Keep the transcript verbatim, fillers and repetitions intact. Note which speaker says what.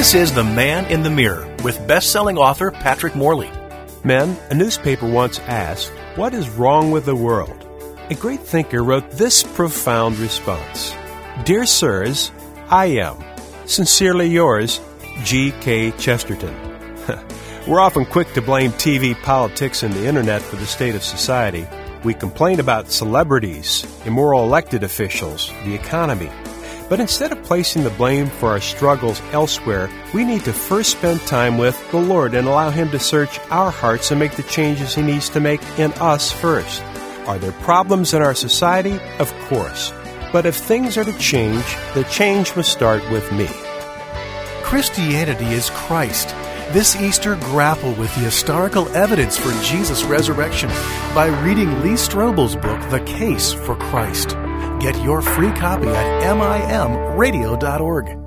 Speaker 1: This is The Man in the Mirror with best-selling author Patrick Morley.
Speaker 2: Men, a newspaper once asked, "What is wrong with the world?" A great thinker wrote this profound response: "Dear Sirs, I am. Sincerely yours, G K Chesterton." We're often quick to blame T V, politics, and the Internet for the state of society. We complain about celebrities, immoral elected officials, the economy. But instead of placing the blame for our struggles elsewhere, we need to first spend time with the Lord and allow Him to search our hearts and make the changes He needs to make in us first. Are there problems in our society? Of course. But if things are to change, the change must start with me.
Speaker 1: Christianity is Christ. This Easter, grapple with the historical evidence for Jesus' resurrection by reading Lee Strobel's book, The Case for Christ. Get your free copy at M I M radio dot org.